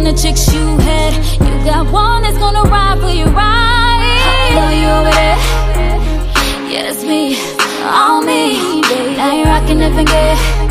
the chicks you had. You got one that's gonna ride for you right. Know you over there? Yeah, that's me, all me. Now you're rocking the finger.